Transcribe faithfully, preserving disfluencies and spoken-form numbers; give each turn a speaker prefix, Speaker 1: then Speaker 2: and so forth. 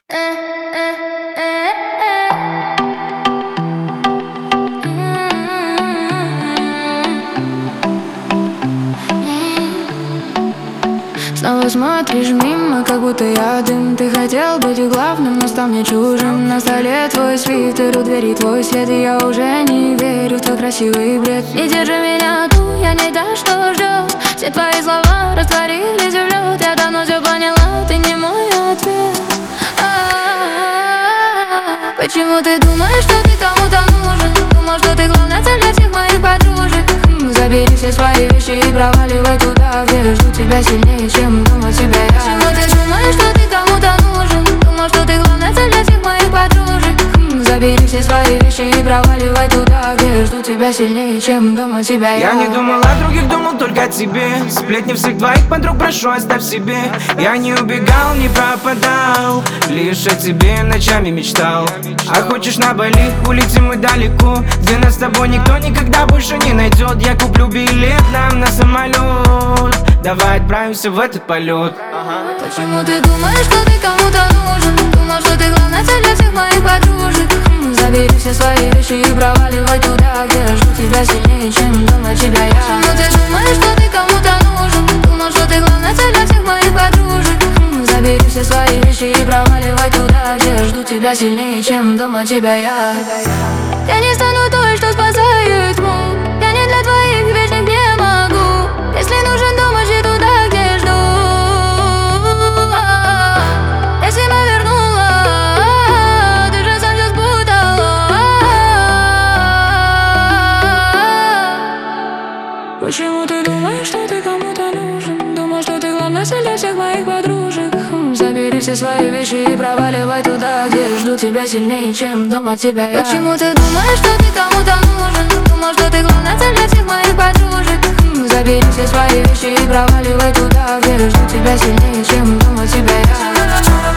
Speaker 1: Снова смотришь мимо, как будто я дым. Ты хотел быть главным, но стал мне чужим. На столе твой свитер, у двери твой след, и я уже не верю в твой красивый бред. Не держи меня тут, я не та, что ждет. Все твои слова растворились в лед. Я давно все поняла, ты не мой ответ. А-а-а-а. Почему ты думаешь, что ты кому-то нужен? Думал, что ты главная цель для всех моих подружек. Забери все свои вещи и проваливай туда, где жду тебя сильнее, чем думал себя я. Почему ты думаешь, что ты кому-то нужен? Думал, что ты главная цель для всех моих подружек. Забери все свои вещи и проваливай туда, где жду тебя сильнее, чем думал себя я.
Speaker 2: Я не думал о других, думал только о тебе. Сплетни всех твоих подруг прошу, оставь себе. Я не убегал, не пропадал, лишь о тебе ночами мечтал. А хочешь на Бали, улетим мы далеко, где нас с тобой никто никогда больше не найдет. Я куплю билет нам на самолет, давай отправимся в этот полет. Ага.
Speaker 1: Почему ты думаешь, что ты кому-то нужен? Думал, что ты главная цель для всех моих подружек. Забери все свои вещи и проваливай туда, где жду тебя сильнее, чем думал тебя я. Почему ты думаешь, что ты кому-то нужен? Думал, что ты главная цель для всех моих подружек. Забери все свои вещи и проваливай туда, где жду тебя сильнее, чем думал тебя я. Я не стану той, что спасает тьму. Я не для твоих вечных не могу. Если нужен дом, ищи туда, где жду. Я себя вернула, ты же сам все спутала. Почему ты думаешь, что ты кому-то нужен? Думал, что ты главная цель для всех моих подружек. Забери все свои вещи и проваливай туда, где жду тебя сильнее, чем думал тебя я. Почему ты думаешь, что ты кому-то нужен? Думал, что ты главная цель для всех моих подружек. Забери все свои вещи и проваливай туда, где жду тебя сильнее, чем думал тебя я.